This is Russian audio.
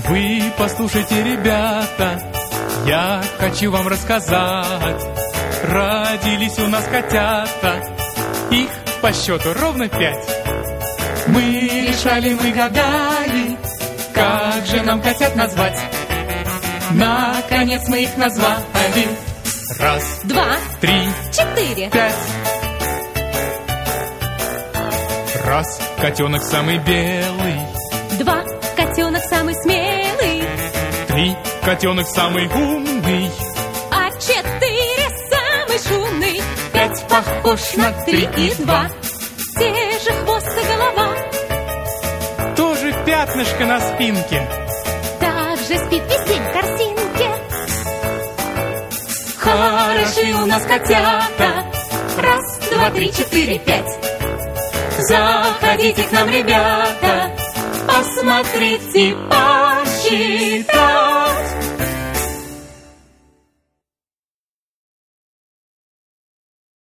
Вы послушайте, ребята, я хочу вам рассказать. Родились у нас котята, их по счету ровно 5. Мы решали, мы гадали, как же нам котят назвать. Наконец мы их назвали. 1, 2, 3, 4, 5. 1, котенок самый белый. 2, котенок самый смелый. 3, котенок самый умный. А 4, самый шумный. 5 похож на 3 и 2. Те же хвост и голова. Тоже пятнышко на спинке. Также спит весь день в корзинке. Хороши у нас котята. 1, 2, 3, 4, 5. Заходите к нам, ребята, посмотрите,